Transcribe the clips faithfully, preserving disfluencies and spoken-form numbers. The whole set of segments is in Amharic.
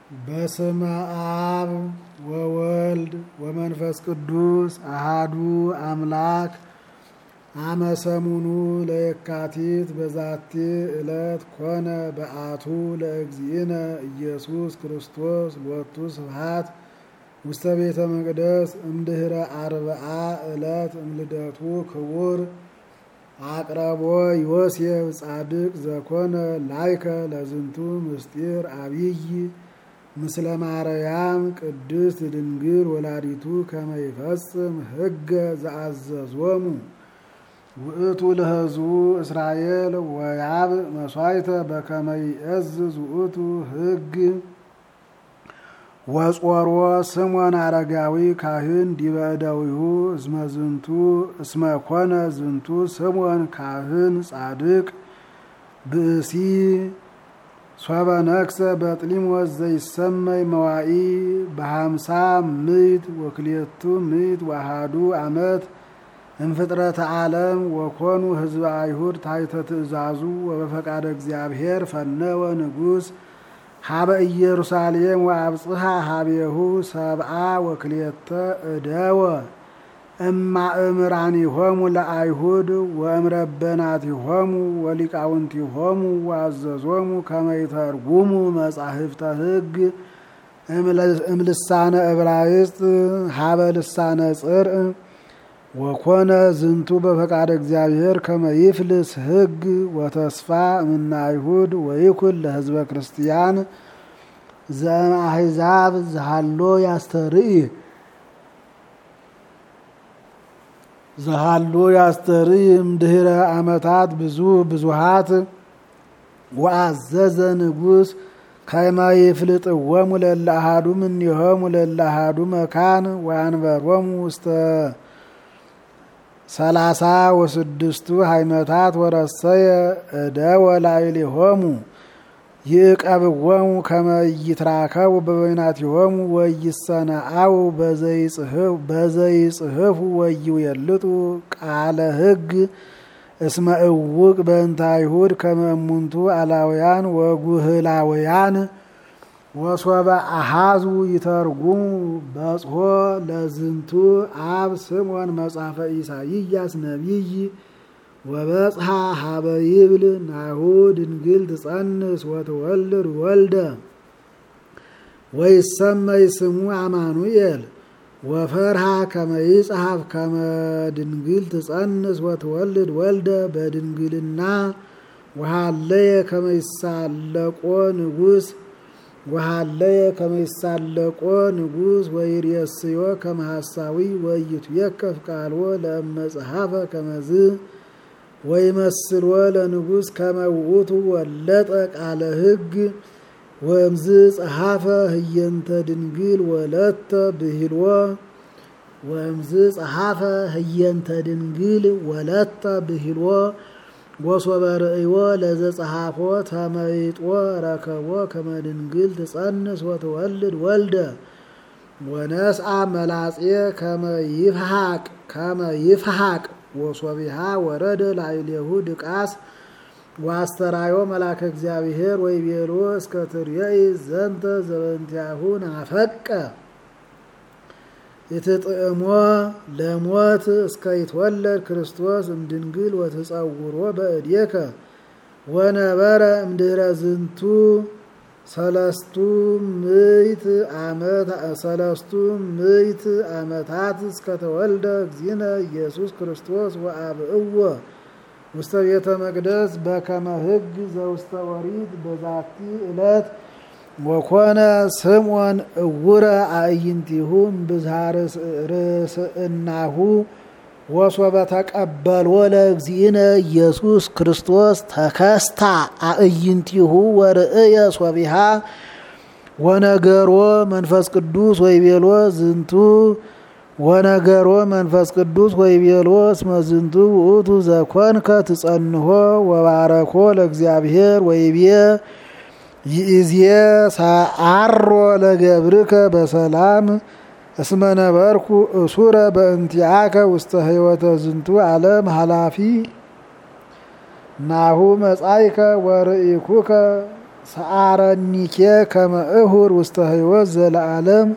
በስመ አብ ወወልድ ወመንፈስ ቅዱስ አሃዱ አምላክ አመ ሰሙኑ ለየካቲት በዛቲ ዕለት ኮነ በዓቱ ለእግዚእነ ኢየሱስ ክርስቶስ ሎቱ ስብሐት ውስተ ቤተ መቅደስ እምድኅረ አርብዓ ዕለት እምልደቱ ክቡር አቅረቦ ዮሴፍ ጻድቅ ዘኮነ ላይከ ለዝንቱ ምስጢር አብይ ምስለ ማርያም ቅድስት ድንግል ወላዲቱ ከመ ይፈጽም ሕገ ዘአዘዞሙ ውእቱ ለሕዝቡ እስራኤል ወያብ መሥዋዕተ በከመ ይእዝዝ ውእቱ ሕግ ወጾሮ ስምዖን አረጋዊ ካህን ዲበ እደዊሁ እስመ ዝንቱ እስመ ኮነ ዝንቱ ስምዖን ካህን ጻድቅ ብእሲ ሶበ ነክሰ በጥሊሞስ ዘይሰመይ መዋኢ በሃምሳ ምዕት ወክልኤቱ ምዕት ወአሐዱ ዓመት እምፍጥረተ ዓለም ወኮኑ ህዝበ አይሁድ ታሕተ ትእዛዙ ወበፈቃደ እግዚአብሔር ፈነወ ንጉሥ ሀበ ኢየሩሳሌም ወአብጽሐ ሀቤሁ ሰብአ ወክልኤተ እደወ እማእምራኒሆሙ ለአይሁድ ወእምረበናቲሆሙ ወሊቃውንቲሆሙ ወአዘዞሙ ከመ ይተርጉሙ መጻሕፍተ ሕግ እምልሳነ ዕብራይስጥ ሀበ ልሳነ ጽርዕ ወኮነ ዝንቱ በፈቃደ እግዚአብሔር ከመ ይፍልስ ሕግ ወተስፋ እምነ አይሁድ ወይኩን ለሕዝበ ክርስቲያን ዘእምአሕዛብ ዘሃሎ ያስተርኢ ዘሃሎ ያስተርኢ እምድኅረ ዓመታት ብዙ ብዙሃት ወአዘዘ ንጉሥ ከመ ይፍልጥዎሙ ለእለ አሐዱ እምኔሆሙ ለእለ አሐዱ መካን ወአንበሮሙ ውስተ ሰላሳ ወስድስቱ ሃይመታት ወረሰየ እደወ ላዕሌሆሙ ይዕቀብዎሙ ከመ ይትራከቡ በበይናቲሆሙ ወይሰነአው በዘይጽሕፉ ወይዌልጡ ቃለ ሕግ እስመ እውቅ በእንተ አይሁድ ከመ እሙንቱ አላውያን ወጉህላውያን ወሶበ አሃዙ ይተርጉሙ በጽሖ ለዝንቱ አብ ስምዖን መጽሐፈ ኢሳይያስ ነቢይ ወበጽሐ ሀበ ይብል ናሁ ድንግል ትጸንስ ወትወልድ ወልደ ወይሰመይ ስሙ አማኑኤል ወፈርሃ ከመ ይጽሐፍ ከመ ድንግል ትጸንስ ወትወልድ ወልደ በድንግልና ወሃለየ ከመ ይሳለቆ ንጉሥ ወሃለየ ከመ ይሳለቆ ንጉሥ ወይሬስዮ ከመ ሐሳዊ ወይትዌከፍ ቃልዎ ለእመ ጸሐፈ ከመዝ ወይመስልዎ ለንጉሥ ከመ ውእቱ ወለጠ ቃለ ሕግ ወእምዝ ጸሐፈ ህየንተ ድንግል ወለተ ብሂልዎ ወእምዝ ጸሐፈ ህየንተ ድንግል ወለተ ብሂልዎ ወሶበ ርእዮ ለዘጸሐፎ ተመይጦ ረከቦ ከመ ድንግል ትጸንስ ወትወልድ ወልደ ወነስአ መላጼ ከመ ይፍሐቅ ከመ ይፍሐቅ ወሶቢሃ ወረደ ላዕሌሁ ድቃስ ወአስተራዮ መልአከ እግዚአብሔር ወይቤሎ እስከ ትርየኢ ዘንተ ዘበእንቲአሁ ናፈቀ የተጥእሞ ለሞት እስከ ይትወለድ ክርስቶስ እምድንግል ወትጸውሮ በእዴከ ወነበረ እምድኅረ ዝንቱ ሰለስቱ ምዕት ዓመት ሰለስቱ ምዕት ዓመታት እስከ ተወልደ እግዚእነ ኢየሱስ ክርስቶስ ወአብእዎ ውስተ ቤተ መቅደስ በከመ ሕግ ዘውስተ ኦሪት በዛቲ ዕለት ወኮነ ስምዖን እውረ አዕይንቲሁ እምብዝሃ ርእስእናሁ ወሶበ ተቀበልዎ ለእግዚእነ ኢየሱስ ክርስቶስ ተከስታ አዕይንቲሁ ወርእየ ሶቢሃ ወነገሮ መንፈስ ቅዱስ ወይቤሎ ዝንቱ ወነገሮ መንፈስ ቅዱስ ወይቤሎ እስመ ዝንቱ ውእቱ ዘኮንከ ትጸንሖ ወባረኮ ለእግዚአብሔር ወይቤ ይእዜ ሰዓሮ ለገብርከ በሰላም እስመ ነበርኩ እሱረ በእንቲአከ ውስተ ሕይወተ ዝንቱ ዓለም ኃላፊ ናሁ መጻይከ ወርኢኩከ ሰአረኒኬ ከመ እሁር ውስተ ሕይወት ዘለዓለም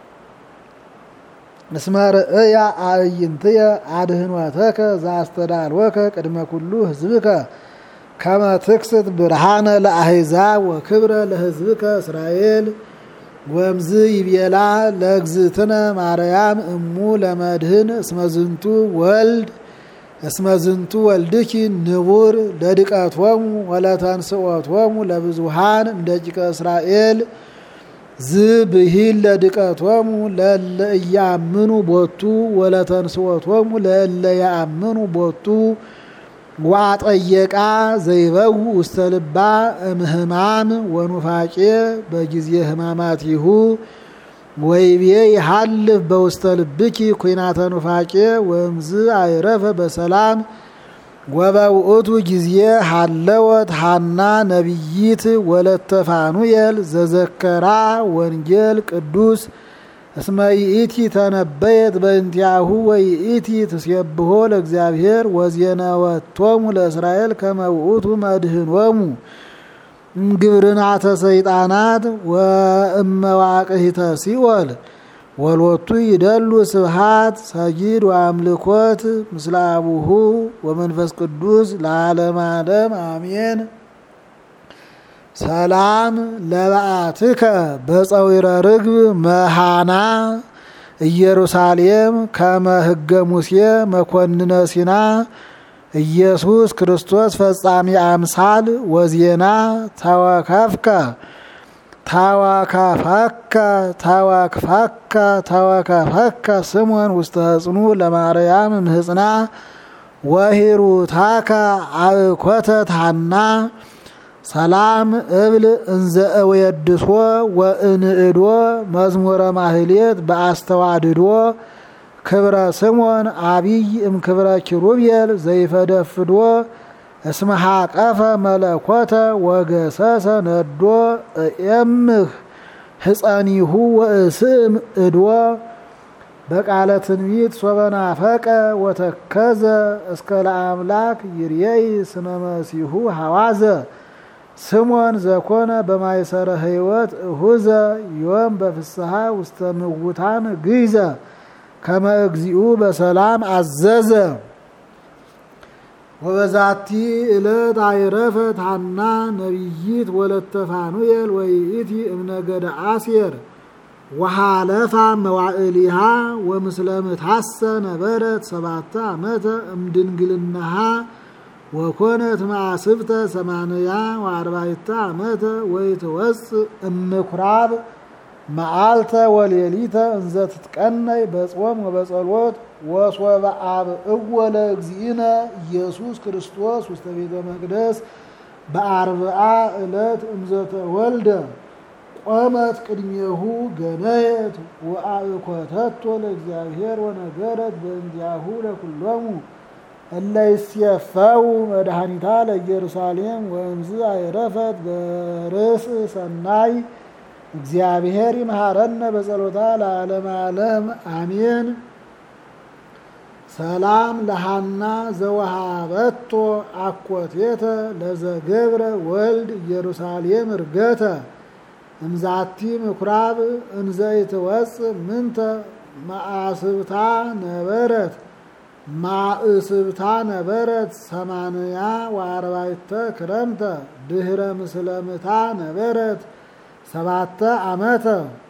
እስመ ርእያ አዕይንትየ አድኅኖተከ ዘአስተዳልወከ ቅድመ ኩሉ ሕዝብከ ከመ ትክስት ብርሃነ ለአሕዛብ ወክብረ ለሕዝብከ እስራኤል ወምዝ ይቤላ ለእግዝእትነ ማርያም እሙ ለመድህን እስመ ዝንቱ ወልድ እስመ ዝንቱ ወልድኪ ንቡር ለድቀቶሙ ወለተንስኦቶሙ ለብዙሃን እምደቂቀ እስራኤል ዝብሂል ለድቀቶሙ ለእለ ኢያምኑ ቦቱ ወለተንስኦቶሙ ለእለ ያምኑ ቦቱ ወአጠየቃ ዘይበው ውስተ ልባ እምህማም ወኑፋቄ በጊዜ ህማማቲሁ ወይቤ ይሃልፍ በውስተ ልብኪ ኩናተ ኑፋቄ ወምዝ አይረፈ በሰላም ወበውእቱ ጊዜ ሃለወት ሃና ነቢይት ወለተ ፋኑኤል ዘዘከራ ወንጌል ቅዱስ እስመ ይእቲ ተነበየት በእንቲአሁ ወይእቲ ትሴብሖ ለእግዚአብሔር ወዜነወቶሙ ለእስራኤል ከመ ውእቱ መድኅኖሙ እምግብርናተ ሰይጣናት ወእመዋቅሂተ ሲኦል ወሎቱ ይደሉ ስብሃት ሰጊድ ወአምልኮት ምስለ አቡሁ ወመንፈስ ቅዱስ ለዓለመ ዓለም አሜን። ሰላም ለበዓትከ በፀዊረ ርግብ መሃና ኢየሩሳሌም ከመ ሕገ ሙሴ መኮንነ ሲና ኢየሱስ ክርስቶስ ፈጻሚ አምሳል ወዜና ተወከፍከ ታዋካፋካ ታዋክፋካ ታዋካፋካ ስሞን ውስተ ህጽኑ ለማርያም ምህጽና ወሂሩታካ አብኮተት ሃና ሰላም እብል እንዘ እወድሶ ወእንእዶ መዝሙረ ማህሌት በአስተዋድዶ ክብረ ስሞን አቢይ እም ክብረ ኪሩቤል ዘይፈደፍዶ እስመ ሐቀፈ መለኮተ ወገሰሰ ነዶ እየምህ ህፃኒሁ ወእስም እድወ በቃለ ትንቢት ሶበናፈቀ ወተከዘ እስከ ለአምላክ ይርየይ ስነ መሲሁ ሐዋዘ ስሞን ዘኮነ በማይሰረ ህይወት እሁዘ ዮም በፍስሐ ውስተ ምውታን ግይዘ ከመ እግዚኡ በሰላም አዘዘ። ወበዛቲ ዕለት አይረፈት ሃና ነቢይት ወለተ ፋኑኤል ወይእቲ እምነገደ አሴር ወሃለፋ መዋዕሊሃ ወምስለምትሐሰ ነበረት ሰባተ ዓመተ እምድንግልናሃ ወኮነት ማዕስብተ ሰማንያ ወአርባዕተ ዓመተ ወይትወፅእ እምኩራብ መዓልተ ወሌሊተ እንዘ ትትቀነይ በጾም ወበጸሎት ወሶበ አብዕዎ ለእግዚእነ ኢየሱስ ክርስቶስ ውስተ ቤተ መቅደስ በአርብዓ ዕለት እምዘ ተወልደ ቆመት ቅድሜሁ ገነየት ወአእኮተቶ ለእግዚአብሔር ወነገረት በእንቲአሁ ለኩሎሙ እለ ይሴፈው መድኃኒታ ለኢየሩሳሌም ወእምዝ አይረፈት በርእስ ሰናይ እግዚአብሔር ይምሃረነ በጸሎታ ለዓለመ ዓለም አሜን። ሰላም ለሃና ዘወሃበቶ አኮቴተ ለዘገብረ ወልድ ኢየሩሳሌም እርገተ እምዛቲ ምኩራብ እንዘ ይትወፅእ ምንተ ማዕስብታ ነበረት ማዕስብታ ነበረት ሰማንያ ወአርባዕተ ክረምተ ድህረ ምስለምታ ነበረት ሰባተ ዓመተ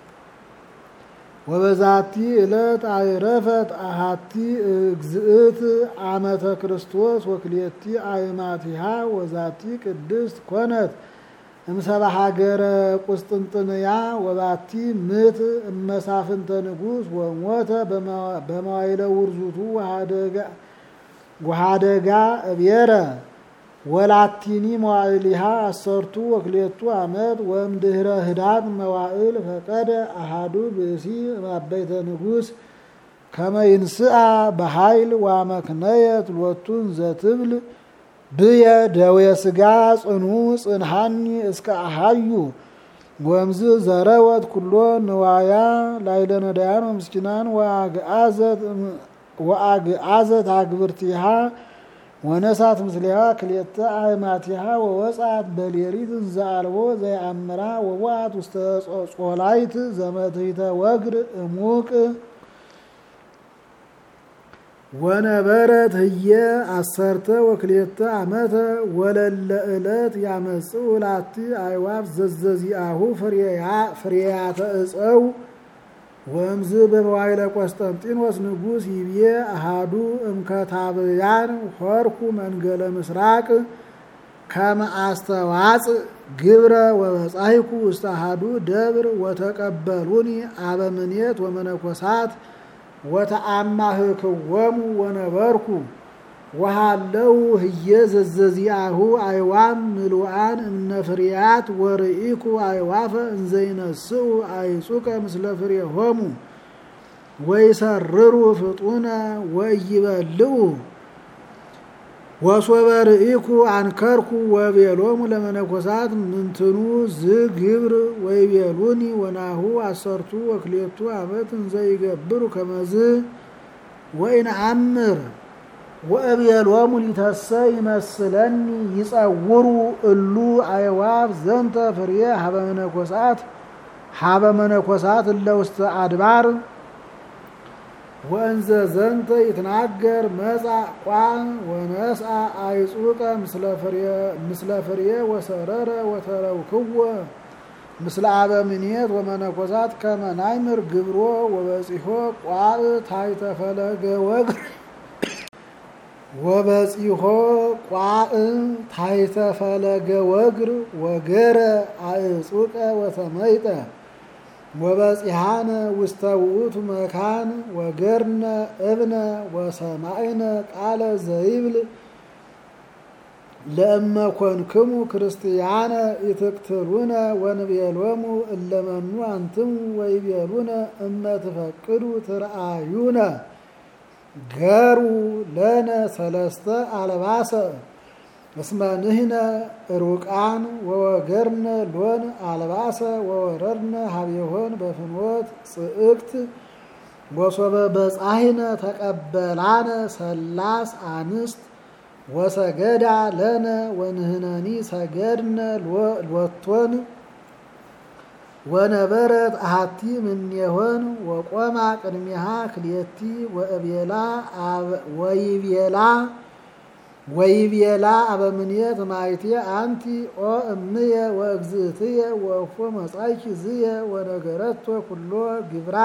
ወበዛቲ ዕለት አይረፈት አሃቲ እግዝእት ዓመተ ክርስቶስ ወክልኤቲ አእማቲሃ ወዛቲ ቅድስት ኮነት እምሰባ ሀገረ ቁስጥንጥንያ ወባቲ ምት እመሳፍንተ ንጉሥ ወሞተ በመዋይለ ውርዙቱ ወሃደጋ እብየረ ወላቲኒ መዋዕሊሃ አሰርቱ ወክልኤቱ ዓመት ወእምድህረ ህዳት መዋዕል ፈቀደ አሃዱ ብእሲ እምአበይተ ንጉሥ ከመ ይንስአ በኃይል ወአመክነየት ሎቱን ዘትብል ብየ ደዌ ሥጋ ጽኑ ጽንሃኒ እስከ አሃዩ ወእምዝ ዘረወት ኩሎ ንዋያ ላዕለ ነዳያን ወምስኪናን ወአግዓዘት አግብርቲሃ ወነሳት ምስሊሃ ክልኤተ አእማቲሃ ወወጻት በሌሊት እንዘ አልቦ ዘየአምራ ወወአት ውስተ ጾላይት ዘመትሕተ ወግር እሙቅ ወነበረት ህየ አሰርተ ወክልኤተ ዓመተ ወለለ ዕለት ያመጽኡ ላቲ አዕዋፍ ዘዘዚአሁ ፍሬያተ ዕፀው ወእምዝ በመዋዕለ ቆስጠንጢኖስ ንጉሥ ይቤ አሃዱ እምከታብያን ሆርኩ መንገለ ምስራቅ ከመ አስተዋጽእ ግብረ ወበጻሕኩ ውስተ አሃዱ ደብር ወተቀበሉኒ አበምኔት ወመነኮሳት ወተአማህክዎሙ ወነበርኩ ወሃለው ህየ ዘዘዚአሁ አዕዋም ምሉአን እምነፍርያት ወርኢኩ አዕዋፈ እንዘይነስኡ አይጹቀ ምስለ ፍሬሆሙ ወይሰርሩ ፍጡነ ወይበልዑ ወሶበ ርኢኩ አንከርኩ ወቤሎሙ ለመነኮሳት ምንትኑ ዝግብር ወይቤሉኒ ወናሁ አሰርቱ ወክልኤቱ ዓመት እንዘይገብሩ ከመዝ ወኢነአምር ወእቤሎሙ ሊተሰ ይመስለኒ ይጸውሩ እሉ አዕዋፍ ዘንተ ፍሬ ሀበ መነኮሳት ሀበ መነኮሳት እለ ውስተ አድባር ወእንዘ ዘንተ ይትናገር መጻእ ቋን ወነስአ አይጹቀ ምስለ ፍሬ ወሰረረ ወተረውክዎ ምስለ አበምኔት ወመነኮሳት ከመ ናይምር ግብሮ ወበጺሖ ቋእ ታሕተ ፈለገ ወግር ወበጺሖ ቋእ ታሕተ ፈለገ ወግር ወገረ አዕጹቀ ወተመይጠ ወበጺሐነ ውስተ ውእቱ መካን ወገርነ እብነ ወሰማዕነ ቃለ ዘይብል ለእመ ኮንክሙ ክርስቲያነ ኢትቅትሉነ ወንቤሎሙ እለመኑ አንትሙ ወይቤሉነ እመ ትፈቅዱ ትርአዩነ ገሩ ለነ ሰለስተ አልባሰ እስመ ንሕነ ሩቃን ወወገርነ ሎን አልባሰ ወወረድነ ሀቤሆን በፍኖት ጽእቅት ወሶበ በጻሕነ ተቀበላነ ሰላስ አንስት ወሰገዳ ለነ ወንሕነኒ ሰገድነ ሎቶን ወነበረት አሐቲ እምኔሆን ወቆማ ቅድሚሃ ክልኤቲ ወእቤላ ወይቤላ ወይቤላ አበምኔት ማይቴ አንቲ ኦ እምየ ወእግዝእትየ ወእፎ መጻእኪ ዝየ ወነገረቶ ኩሎ ግብራ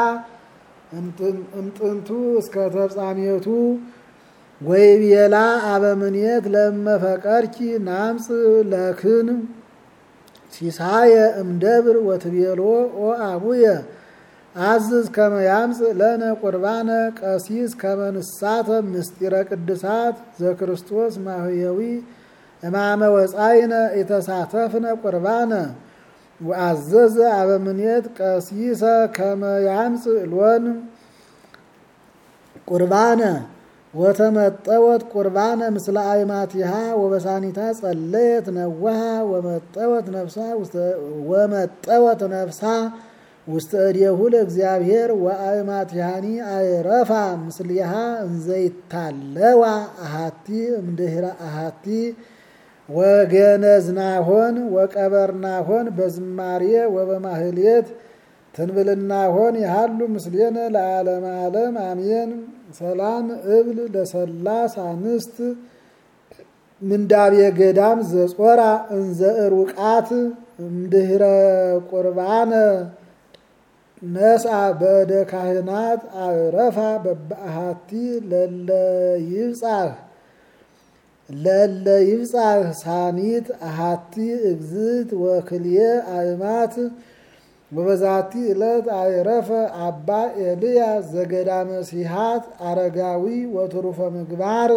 እምጥንቱ እስከ ተፍጻሜቱ ወይቤላ አበምኔት ለመፈቀርኪ ናምጽ ለክን ሲሳየ እምደብር ወትቤሎ ኦ አቡየ አዝዝ ከመ ያምጽእ ለነ ቁርባነ ቀሲስ ከመ ንሳተ ምስጢረ ቅድሳት ዘክርስቶስ ማህየዊ እማመ ወጻይነ የተሳተፍነ ቁርባነ ወአዘዘ አበምኔት ቀሲሰ ከመ ያምጽእ ሎን ቁርባነ ወተመጠወት ቁርባነ ምስለ አእማቲሃ ወበሳኒታ ጸለየት ነዋሃ ወመጠወት ነፍሳ ወመጠወት ነፍሳ ውስተ እዴሁ ለእግዚአብሔር ወአእማቲሃኒ አይረፋ ምስሊሃ እንዘይታለዋ አሃቲ እምድህረ አሃቲ ወገነዝናሆን ወቀበርናሆን በዝማሬ ወበማህሌት ትንብልናሆን ያሉ ምስሌነ ለዓለመ ዓለም አሜን። ሰላም እብል ለሰላስ አንስት ምንዳቤ ገዳም ዘጾራ እንዘ ሩቃት እምድህረ ቁርባነ ነስአ በእደ ካህናት አዕረፋ በበአሃቲ ለለ ይብጻህ ለለ ይብጻህ ሳኒት አሃቲ እግዝት ወክልየ አእማት በበዛቲ ዕለት አዕረፈ አባ ኤልያ ዘገዳመ ሲሃት አረጋዊ ወትሩፈ ምግባር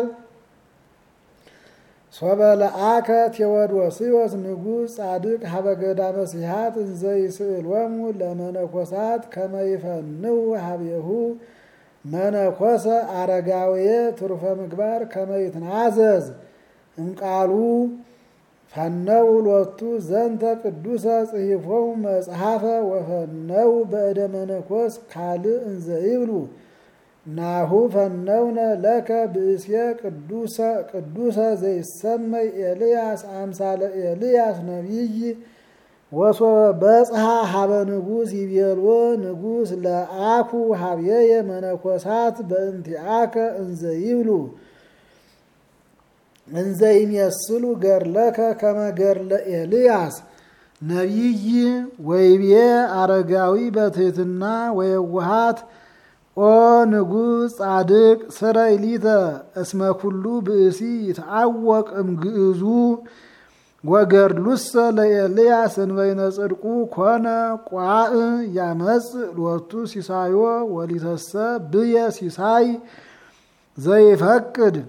ሶበ ለአከ ቴዎዶስዮስ ንጉሥ ጻድቅ ሀበ ገዳመ ሲሃት እንዘ ይስእሎሙ ለመነኮሳት ከመ ይፈንው ሀቤሁ መነኮሰ አረጋውየ ትሩፈ ምግባር ከመ ይትናዘዝ እምቃሉ ፈነው ሎቱ ዘንተ ቅዱሰ ጽሒፎሙ መጽሐፈ ወፈነው በእደ መነኮስ ካልእ እንዘ ይብሉ ናሁ ፈነውነ ለከ ብእሴ ቅዱሰ ቅዱሰ ዘይሰመይ ኤልያስ አምሳለ ኤልያስ ነቢይ ወሶበ በጽሐ ሀበ ንጉሥ ይቤልዎ ንጉሥ ለአኩ ሀብየየ መነኮሳት በእንቲአከ እንዘ ይብሉ እንዘ ይሜስሉ ገርለከ ከመ ገርለ ኤልያስ ነቢይ ወይቤ አረጋዊ በትሕትና ወየዋሃት ኦ ንጉሥ ጻድቅ ስረይ ሊተ እስመ ኩሉ ብእሲ ይትዐወቅ እምግእዙ ወገርሉሰ ለኤልያስ እንበይነ ጽድቁ ኮነ ቋእ ያመጽእ ሎቱ ሲሳዮ ወሊተሰ ብየ ሲሳይ ዘይፈቅድ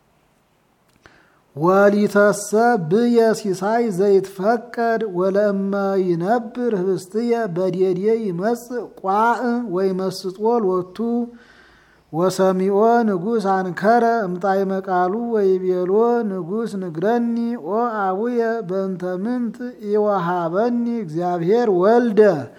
ወሊተሰ ብየ ሲሳይ ዘይትፈቀድ ወለእመ ይነብር ህብስትየ በዴዴ ይመጽእ ቋእ ወይመስጦ ሎቱ ወሰሚኦ ንጉሥ አንከረ እምጣዕመ ቃሉ ወይቤሎ ንጉሥ ንግረኒ ኦ አቡየ በእንተ ምንት ኢወሃበኒ እግዚአብሔር ወልደ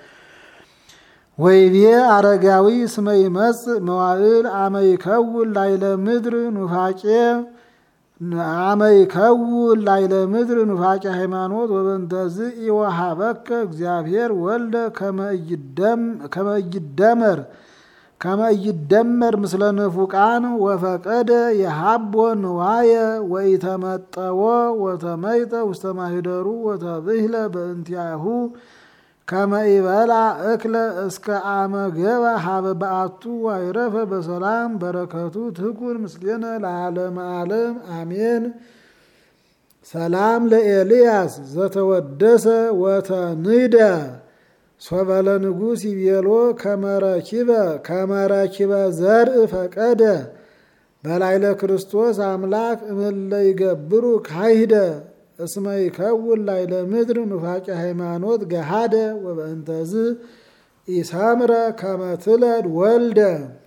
ወይቤ አረጋዊ እስመ ይመጽእ መዋዕል አመ ይከውን ላዕለ ምድር ኑፋቄ አመ ይከውን ላዕለ ምድር ኑፋቄ ሃይማኖት ወበእንተዝ ኢወሃበከ እግዚአብሔር ወልደ ከመ ኢይደመር ከመ ኢይደመር ምስለ ንፉቃን ወፈቀደ የሃቦ ንዋየ ወኢተመጠዎ ወተመይጠ ውስተ ማኅደሩ ወተብህለ በእንቲአሁ ከመ ኢበላ እክለ እስከ አመ ገባ ሀበ በአቱ ዋይረፈ በሰላም በረከቱ ትኩን ምስሌነ ለዓለመ ዓለም አሜን። ሰላም ለኤልያስ ዘተወደሰ ወተንደ ሶበለ ንጉሥ ይቤሎ ከመረኪበ ከመረኪበ ዘርእ ፈቀደ በላዕለ ክርስቶስ አምላክ እምእለ ይገብሩ ካይደ እስመ ይከውን ላዕለ ምድር ኑፋቄ ሃይማኖት ገሃደ ወበእንተዝ ኢሰምረ ከመ ትለድ ወልደ